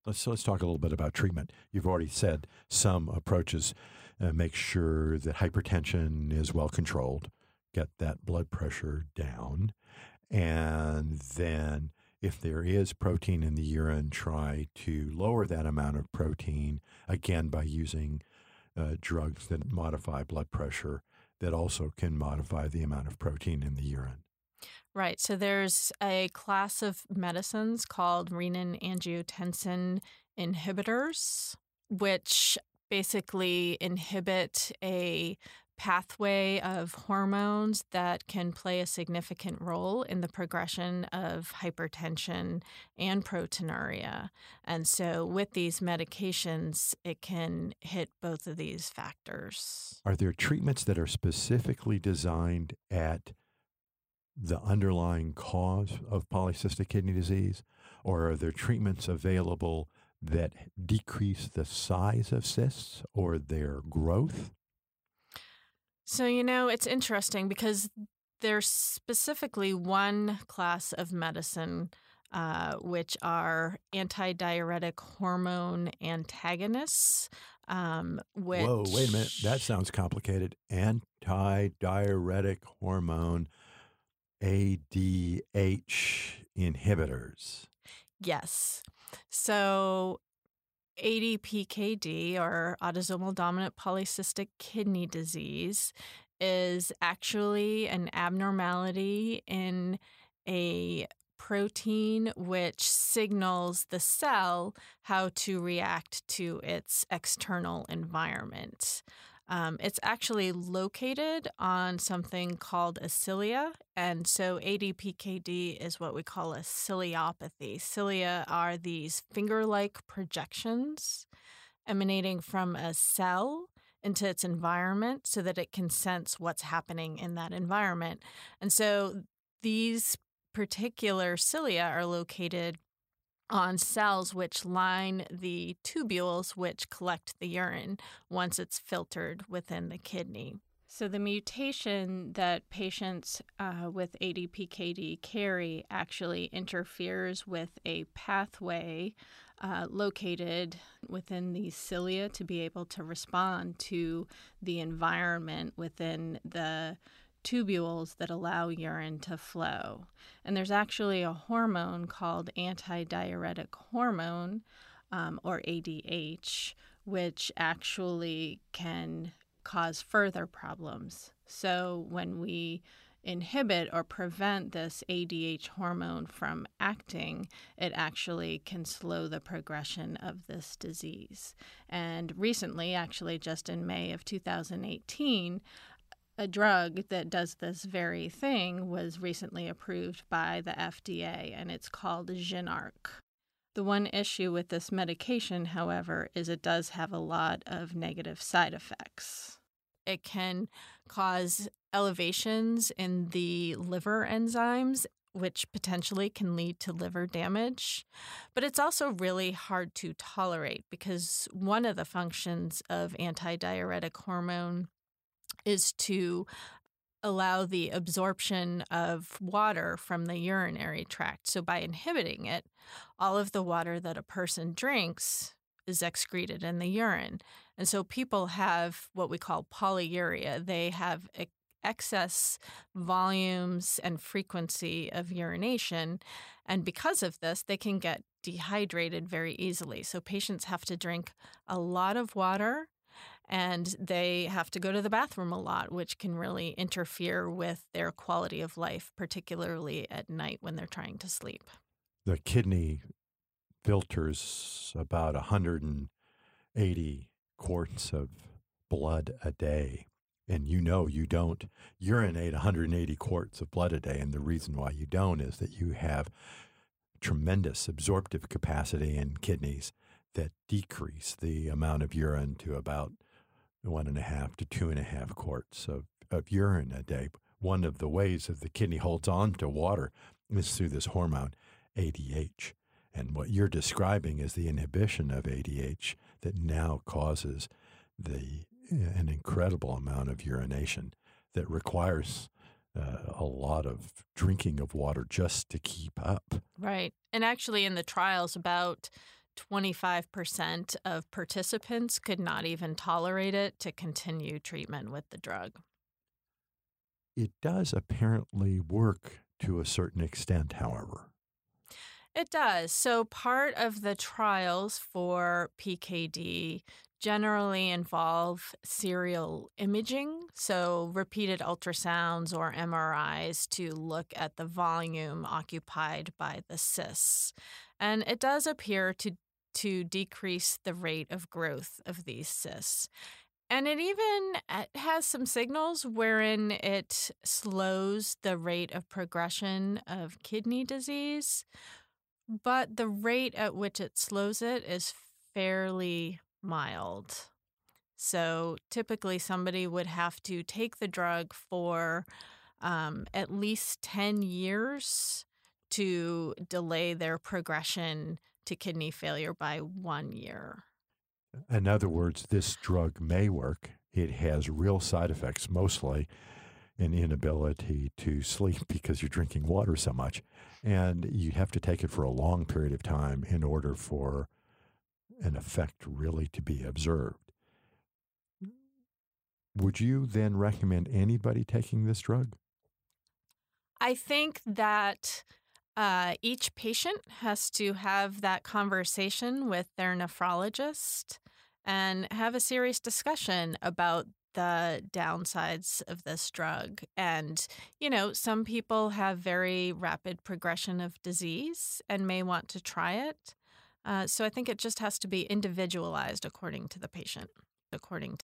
Let's talk a little bit about treatment. You've already said some approaches make sure that hypertension is well controlled, get that blood pressure down, and then if there is protein in the urine, try to lower that amount of protein, again, by using drugs that modify blood pressure that also can modify the amount of protein in the urine. Right. So there's a class of medicines called renin-angiotensin inhibitors, which basically inhibit a pathway of hormones that can play a significant role in the progression of hypertension and proteinuria. And so with these medications, it can hit both of these factors. Are there treatments that are specifically designed at the underlying cause of polycystic kidney disease, or are there treatments available that decrease the size of cysts or their growth? So, it's interesting because there's specifically one class of medicine, which are antidiuretic hormone antagonists. Whoa, wait a minute. That sounds complicated. Antidiuretic hormone ADH inhibitors. Yes. So ADPKD, or autosomal dominant polycystic kidney disease, is actually an abnormality in a protein which signals the cell how to react to its external environment. It's actually located on something called a cilia, and so ADPKD is what we call a ciliopathy. Cilia are these finger-like projections emanating from a cell into its environment so that it can sense what's happening in that environment. And so these particular cilia are located on cells which line the tubules which collect the urine once it's filtered within the kidney. So the mutation that patients with ADPKD carry actually interferes with a pathway located within the cilia to be able to respond to the environment within the tubules that allow urine to flow. And there's actually a hormone called antidiuretic hormone, or ADH, which actually can cause further problems. So when we inhibit or prevent this ADH hormone from acting, it actually can slow the progression of this disease. And recently, actually just in May of 2018, a drug that does this very thing was recently approved by the FDA, and it's called Jynarque. The one issue with this medication, however, is it does have a lot of negative side effects. It can cause elevations in the liver enzymes, which potentially can lead to liver damage. But it's also really hard to tolerate because one of the functions of antidiuretic hormone is to allow the absorption of water from the urinary tract. So by inhibiting it, all of the water that a person drinks is excreted in the urine. And so people have what we call polyuria. They have excess volumes and frequency of urination. And because of this, they can get dehydrated very easily. So patients have to drink a lot of water, and they have to go to the bathroom a lot, which can really interfere with their quality of life, particularly at night when they're trying to sleep. The kidney filters about 180 quarts of blood a day. And you don't urinate 180 quarts of blood a day. And the reason why you don't is that you have tremendous absorptive capacity in kidneys that decrease the amount of urine to about 1.5 to 2.5 quarts of urine a day. One of the ways that the kidney holds on to water is through this hormone, ADH. And what you're describing is the inhibition of ADH that now causes an incredible amount of urination that requires a lot of drinking of water just to keep up. Right. And actually in the trials, about 25% of participants could not even tolerate it to continue treatment with the drug. It does apparently work to a certain extent, however. It does. So, part of the trials for PKD generally involve serial imaging, so repeated ultrasounds or MRIs to look at the volume occupied by the cysts. And it does appear to decrease the rate of growth of these cysts. And it even has some signals wherein it slows the rate of progression of kidney disease, but the rate at which it slows it is fairly mild. So typically, somebody would have to take the drug for at least 10 years to delay their progression to kidney failure by 1 year. In other words, this drug may work. It has real side effects, mostly an inability to sleep because you're drinking water so much. And you have to take it for a long period of time in order for an effect really to be observed. Would you then recommend anybody taking this drug? I think that each patient has to have that conversation with their nephrologist and have a serious discussion about the downsides of this drug. And, some people have very rapid progression of disease and may want to try it. So I think it just has to be individualized according to the patient, according